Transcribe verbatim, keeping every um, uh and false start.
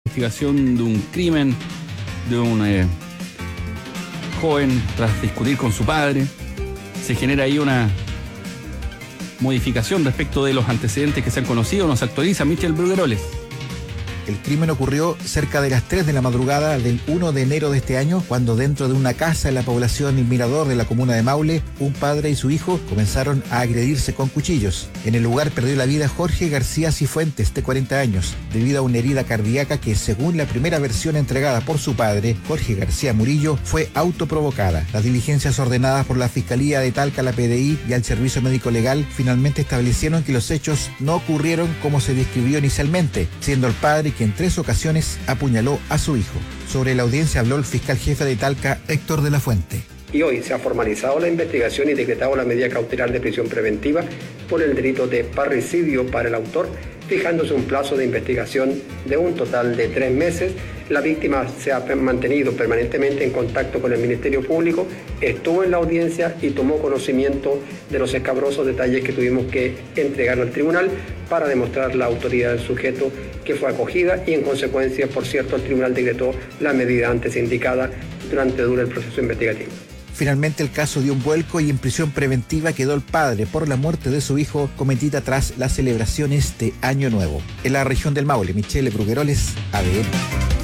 investigación de un crimen de un eh, joven tras discutir con su padre. Se genera ahí una modificación respecto de los antecedentes que se han conocido. Nos actualiza Michel Brugueroles. El crimen ocurrió cerca de las tres de la madrugada del primero de enero de este año, cuando dentro de una casa en la población Mirador de la comuna de Maule, un padre y su hijo comenzaron a agredirse con cuchillos. En el lugar perdió la vida Jorge García Cifuentes, de cuarenta años, debido a una herida cardíaca que, según la primera versión entregada por su padre, Jorge García Murillo, fue autoprovocada. Las diligencias ordenadas por la Fiscalía de Talca, la P D I y al Servicio Médico Legal finalmente establecieron que los hechos no ocurrieron como se describió inicialmente, siendo el padre que en tres ocasiones apuñaló a su hijo. Sobre la audiencia habló el fiscal jefe de Talca, Héctor de la Fuente. Y hoy se ha formalizado la investigación y decretado la medida cautelar de prisión preventiva por el delito de parricidio para el autor, fijándose un plazo de investigación de un total de tres meses. La víctima se ha mantenido permanentemente en contacto con el Ministerio Público, estuvo en la audiencia y tomó conocimiento de los escabrosos detalles que tuvimos que entregar al tribunal para demostrar la autoridad del sujeto, que fue acogida, y en consecuencia, por cierto, el tribunal decretó la medida antes indicada durante dura el proceso investigativo. Finalmente el caso dio un vuelco y en prisión preventiva quedó el padre por la muerte de su hijo cometida tras las celebraciones de Año Nuevo. En la región del Maule, Michele Brugueroles, A B N.